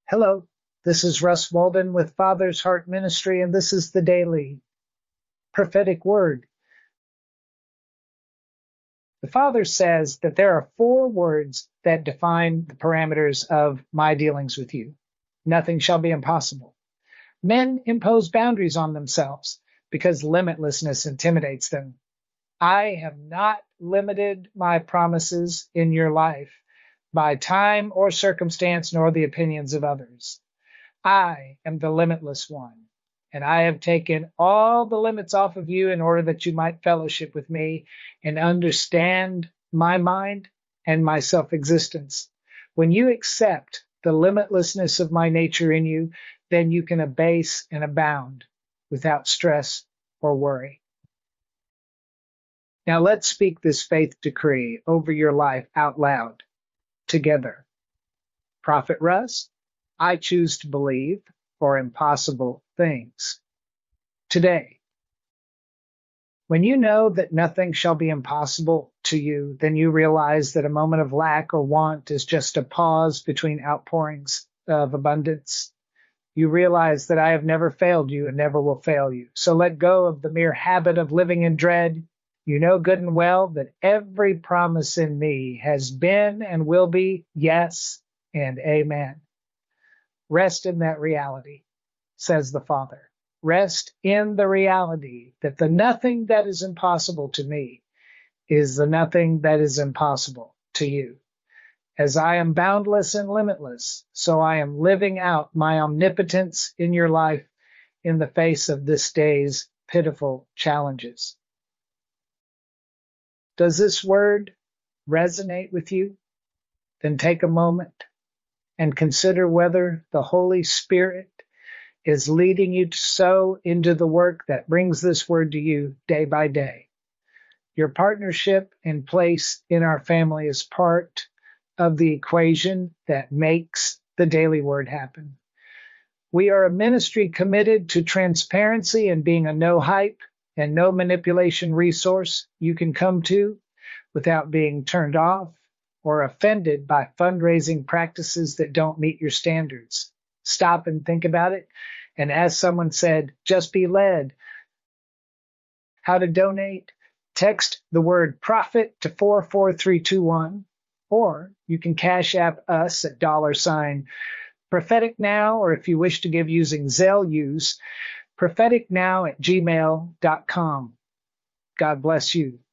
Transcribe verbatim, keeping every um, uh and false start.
Hello, this is Russ Walden with Father's Heart Ministry, and this is the Daily Prophetic Word. The Father says that there are four words that define the parameters of my dealings with you. Nothing shall be impossible. Men impose boundaries on themselves because limitlessness intimidates them. I have not limited my promises in your life by time or circumstance nor the opinions of others. I am the limitless one, and I have taken all the limits off of you in order that you might fellowship with me and understand my mind and my self-existence. When you accept the limitlessness of my nature in you, then you can abase and abound without stress or worry. Now let's speak this faith decree over your life out loud together. Prophet Russ, I choose to believe for impossible things. Today, when you know that nothing shall be impossible to you, then you realize that a moment of lack or want is just a pause between outpourings of abundance. You realize that I have never failed you and never will fail you. So let go of the mere habit of living in dread. You know good and well that every promise in me has been and will be yes and amen. Rest in that reality, says the Father. Rest in the reality that the nothing that is impossible to me is the nothing that is impossible to you. As I am boundless and limitless, so I am living out my omnipotence in your life in the face of this day's pitiful challenges. Does this word resonate with you? Then take a moment and consider whether the Holy Spirit is leading you to sow into the work that brings this word to you day by day. Your partnership and place in our family is part of the equation that makes the daily word happen. We are a ministry committed to transparency and being a no hype and no manipulation resource you can come to without being turned off or offended by fundraising practices that don't meet your standards. Stop and think about it. And as someone said, just be led. How to donate? Text the word profit to four four three two one, or you can cash app us at dollar sign prophetic now, or if you wish to give using Zelle, use prophetic now at gmail dot com. God bless you.